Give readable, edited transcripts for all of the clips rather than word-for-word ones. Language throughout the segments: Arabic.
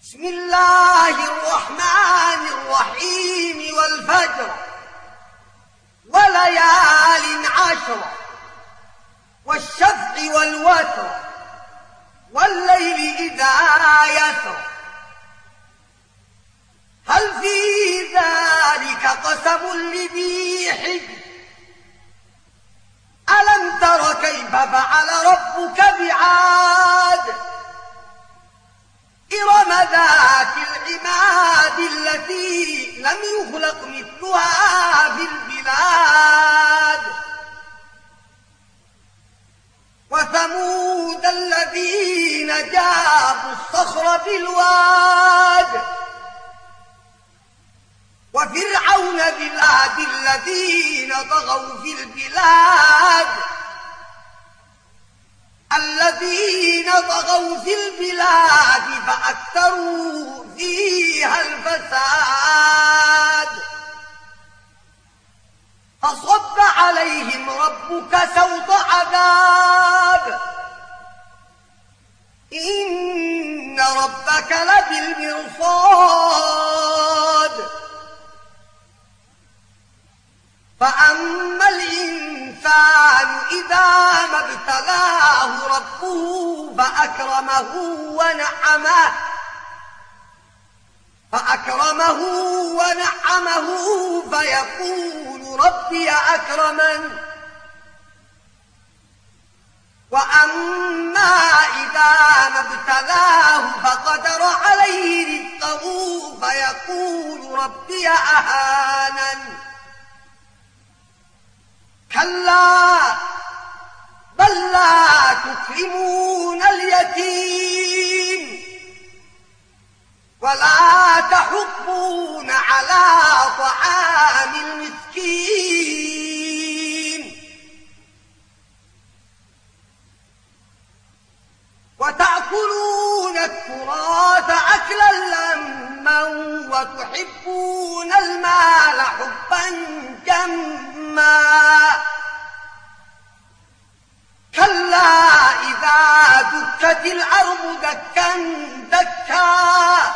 بسم الله الرحمن الرحيم والفجر وليال عشر والشفع والوتر والليل إذا يسر هل في ذلك قسم لذي حجر ألم تر كيف فعل ربك بعاد إرم ذات العماد التي لم يخلق مثلها في البلاد وثمود الذين جابوا الصخر بالواد وفرعون ذي الأوتاد الذين طغوا في البلاد فأكثروا فيها الفساد فصب عليهم ربك سوط عذاب إن ربك لبالمرصاد فأما الإنسان إذا ما ابتلاه ربه فأكرمه ونعمه فيقول ربي أكرمن وأما إذا ما ابتلاه فقدر عليه رزقه فيقول ربي أهانن كلا بل لا تكرمون اليتيم ولا تحضون على طعام المسكين وتأكلون التراث أكلا لما وتحبون المال حبا جما كلا إذا دكت الأرض دكا دكا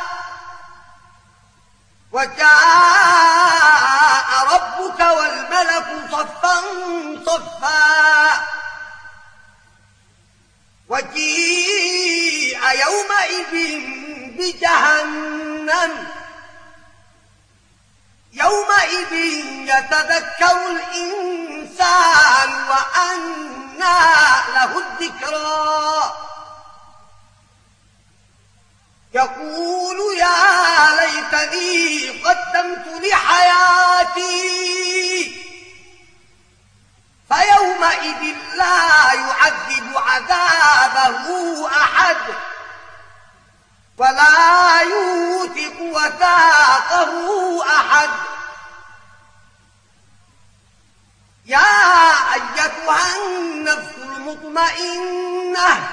وجاء ربك والملك صفا صفا وجيء يومئذ بجهنم يومئذ يتذكر الإنسان وأنى له الذكرى يقول يا ليتني قدمت لحياتي فيومئذ لا يعذب عذابه أحد ولا يوثق وثاقه أحد يا أيتها النفس المطمئنة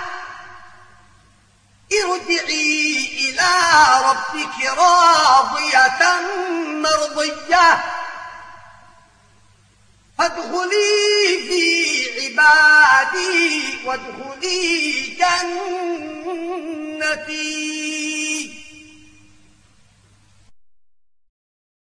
ارجعي إلى ربك راضية مرضية فادخلي في عبادي وادخلي جنتي